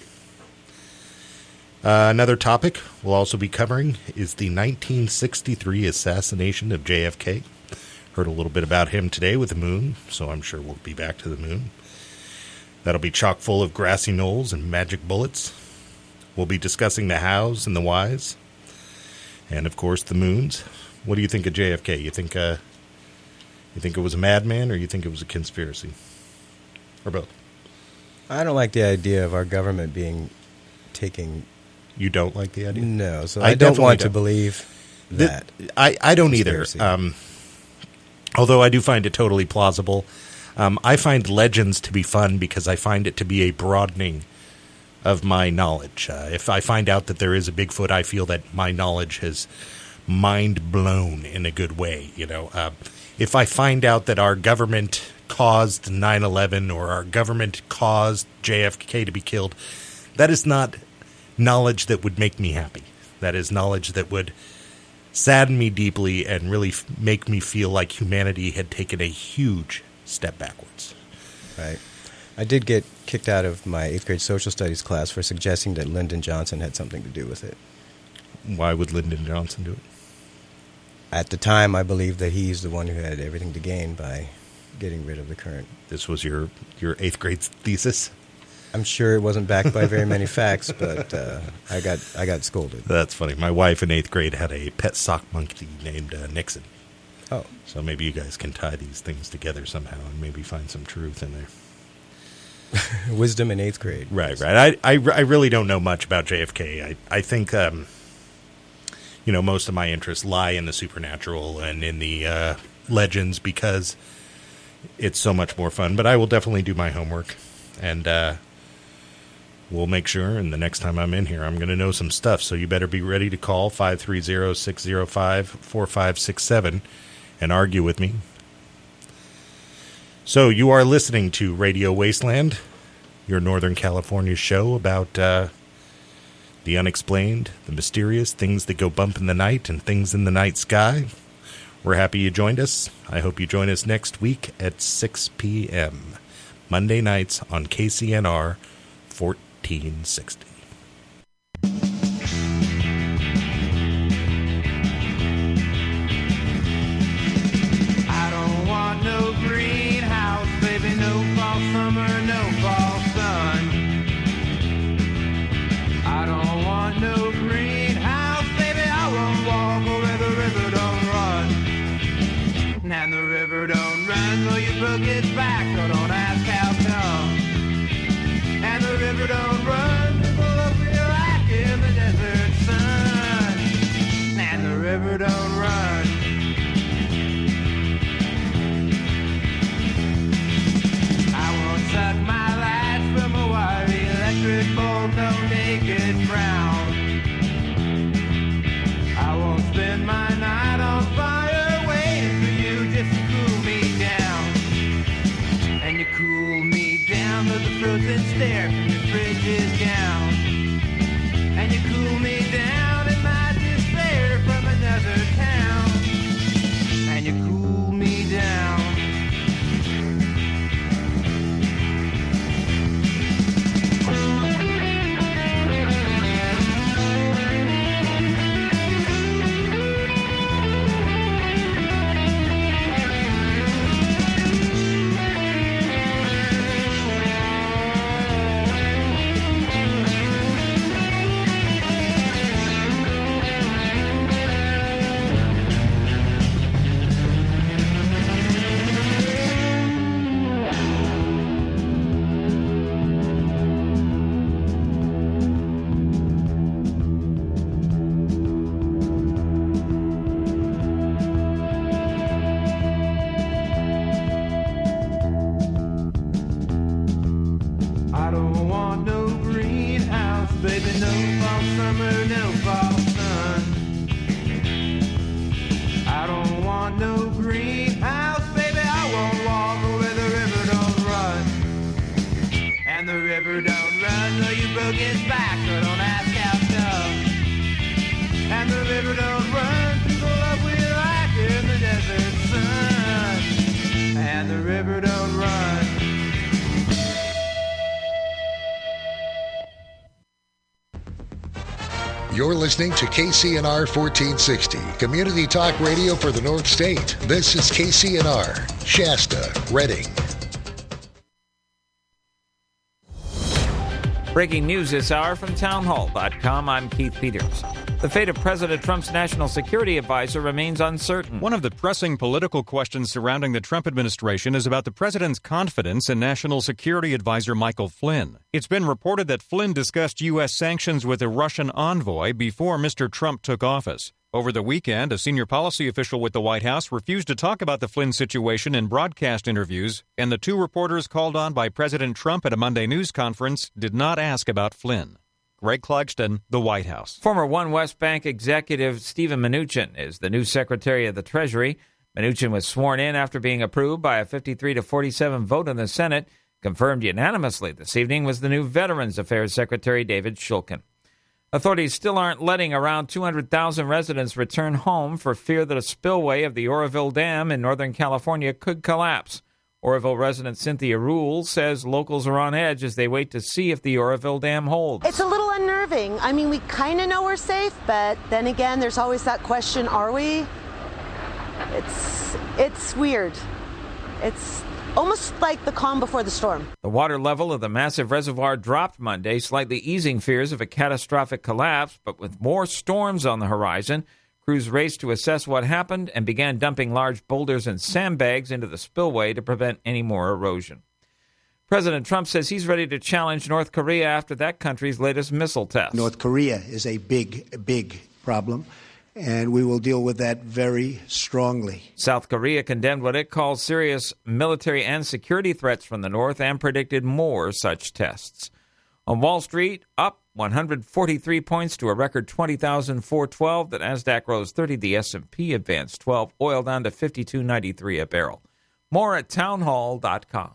Another topic we'll also be covering is the 1963 assassination of JFK. Heard a little bit about him today with the moon, so I'm sure we'll be back to the moon. That'll be chock full of grassy knolls and magic bullets. We'll be discussing the hows and the whys. And, of course, the moons. What do you think of JFK? You think it was a madman, or you think it was a conspiracy? Or both? I don't like the idea of our government being taking... You don't like the idea? No, so I don't want to believe that. I don't either. Although I do find it totally plausible. I find legends to be fun because I find it to be a broadening of my knowledge. If I find out that there is a Bigfoot, I feel that my knowledge has mind blown in a good way. If I find out that our government caused 9/11 or our government caused JFK to be killed. That is not knowledge that would make me happy. That is knowledge that would sadden me deeply and really make me feel like humanity had taken a huge step backwards. Right. I did get kicked out of my 8th grade social studies class for suggesting that Lyndon Johnson had something to do with it. Why would Lyndon Johnson do it? At the time, I believed that he's the one who had everything to gain by getting rid of the current. This was your 8th grade thesis? I'm sure it wasn't backed by very many facts, but I got scolded. That's funny. My wife in 8th grade had a pet sock monkey named Nixon. Oh. So maybe you guys can tie these things together somehow and maybe find some truth in there. Wisdom in 8th grade. Right. I really don't know much about JFK. I think, most of my interests lie in the supernatural and in the legends because it's so much more fun. But I will definitely do my homework, and we'll make sure, and the next time I'm in here, I'm going to know some stuff. So you better be ready to call 530-605-4567 and argue with me. So you are listening to Radio Wasteland, your Northern California show about the unexplained, the mysterious, things that go bump in the night and things in the night sky. We're happy you joined us. I hope you join us next week at 6 p.m. Monday nights on KCNR 1460. I don't want no greenhouse, baby, no fall summer, no fall sun. I don't want no greenhouse, baby, I won't walk where the river don't run. And the river don't run, though you broke its back, so don't ask how come. And the river don't run, people up Iraq in the desert sun. And the river don't run. I won't suck my lights from a wiry electric bulb, no naked frown. I won't spend my night on fire waiting for you just to cool me down. And you cool me down with the frozen stare from your fridge's gown. And you cool me down in my despair from another town. And you cool me down. I don't want no greenhouse, baby, no fall summer, no fall sun. I don't want no greenhouse, baby, I won't walk where the river don't run. And the river don't run, though you broke its back, so don't ask how come. And the river don't run, people up with like in the desert sun. And the river don't run. You're listening to KCNR 1460, Community Talk Radio for the North State. This is KCNR, Shasta, Redding. Breaking news this hour from townhall.com. I'm Keith Peters. The fate of President Trump's national security advisor remains uncertain. One of the pressing political questions surrounding the Trump administration is about the president's confidence in National Security Advisor Michael Flynn. It's been reported that Flynn discussed U.S. sanctions with a Russian envoy before Mr. Trump took office. Over the weekend, a senior policy official with the White House refused to talk about the Flynn situation in broadcast interviews, and the two reporters called on by President Trump at a Monday news conference did not ask about Flynn. Greg Clugston, the White House. Former One West Bank executive Stephen Mnuchin is the new Secretary of the Treasury. Mnuchin was sworn in after being approved by a 53-47 vote in the Senate. Confirmed unanimously this evening was the new Veterans Affairs Secretary David Shulkin. Authorities still aren't letting around 200,000 residents return home for fear that a spillway of the Oroville Dam in Northern California could collapse. Oroville resident Cynthia Rule says locals are on edge as they wait to see if the Oroville Dam holds. It's a little unnerving. I mean, we kind of know we're safe, but then again, there's always that question, are we? It's weird. It's almost like the calm before the storm. The water level of the massive reservoir dropped Monday, slightly easing fears of a catastrophic collapse, but with more storms on the horizon, crews raced to assess what happened and began dumping large boulders and sandbags into the spillway to prevent any more erosion. President Trump says he's ready to challenge North Korea after that country's latest missile test. North Korea is a big problem, and we will deal with that very strongly. South Korea condemned what it calls serious military and security threats from the North and predicted more such tests. On Wall Street, up 143 points to a record 20,412. The Nasdaq rose 30. The S&P advanced 12. Oil down to $52.93 a barrel. More at townhall.com.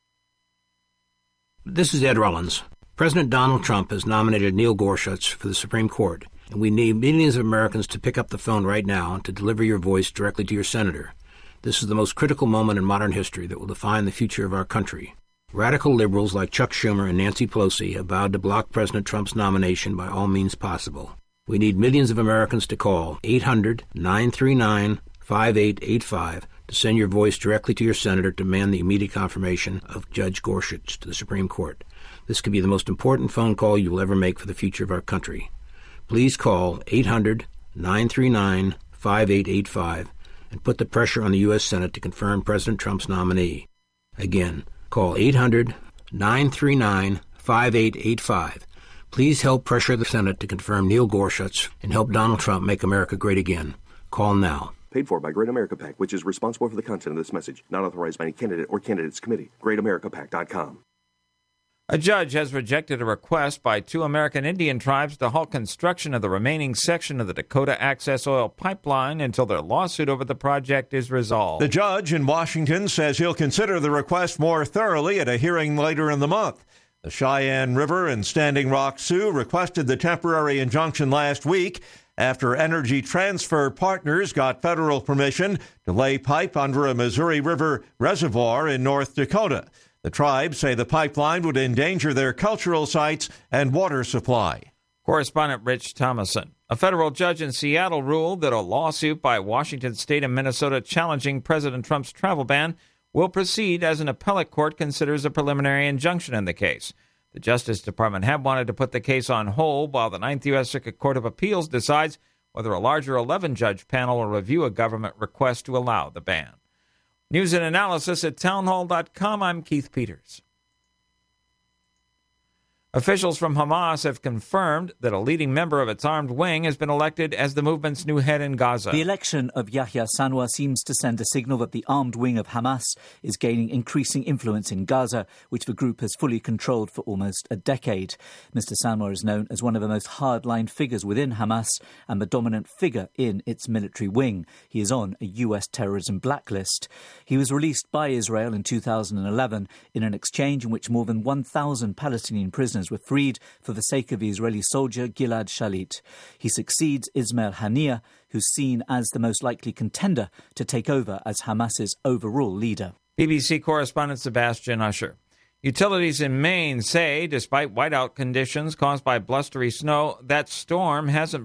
This is Ed Rollins. President Donald Trump has nominated Neil Gorsuch for the Supreme Court, and we need millions of Americans to pick up the phone right now to deliver your voice directly to your senator. This is the most critical moment in modern history that will define the future of our country. Radical liberals like Chuck Schumer and Nancy Pelosi have vowed to block President Trump's nomination by all means possible. We need millions of Americans to call 800-939-5885 to send your voice directly to your senator to demand the immediate confirmation of Judge Gorsuch to the Supreme Court. This could be the most important phone call you will ever make for the future of our country. Please call 800-939-5885 and put the pressure on the U.S. Senate to confirm President Trump's nominee. Again, call 800-939-5885. Please help pressure the Senate to confirm Neil Gorsuch and help Donald Trump make America great again. Call now. Paid for by Great America PAC, which is responsible for the content of this message. Not authorized by any candidate or candidates committee. GreatAmericaPAC.com. A judge has rejected a request by 2 American Indian tribes to halt construction of the remaining section of the Dakota Access Oil Pipeline until their lawsuit over the project is resolved. The judge in Washington says he'll consider the request more thoroughly at a hearing later in the month. The Cheyenne River and Standing Rock Sioux requested the temporary injunction last week after Energy Transfer Partners got federal permission to lay pipe under a Missouri River reservoir in North Dakota. The tribes say the pipeline would endanger their cultural sites and water supply. Correspondent Rich Thomason. A federal judge in Seattle ruled that a lawsuit by Washington State and Minnesota challenging President Trump's travel ban will proceed as an appellate court considers a preliminary injunction in the case. The Justice Department had wanted to put the case on hold while the 9th U.S. Circuit Court of Appeals decides whether a larger 11-judge panel will review a government request to allow the ban. News and analysis at townhall.com. I'm Keith Peters. Officials from Hamas have confirmed that a leading member of its armed wing has been elected as the movement's new head in Gaza. The election of Yahya Sanwar seems to send a signal that the armed wing of Hamas is gaining increasing influence in Gaza, which the group has fully controlled for almost a decade. Mr. Sanwar is known as one of the most hard-line figures within Hamas and the dominant figure in its military wing. He is on a U.S. terrorism blacklist. He was released by Israel in 2011 in an exchange in which more than 1,000 Palestinian prisoners were freed for the sake of the Israeli soldier Gilad Shalit. He succeeds Ismail Haniyeh, who's seen as the most likely contender to take over as Hamas's overall leader. BBC correspondent Sebastian Usher. Utilities in Maine say, despite whiteout conditions caused by blustery snow, that storm hasn't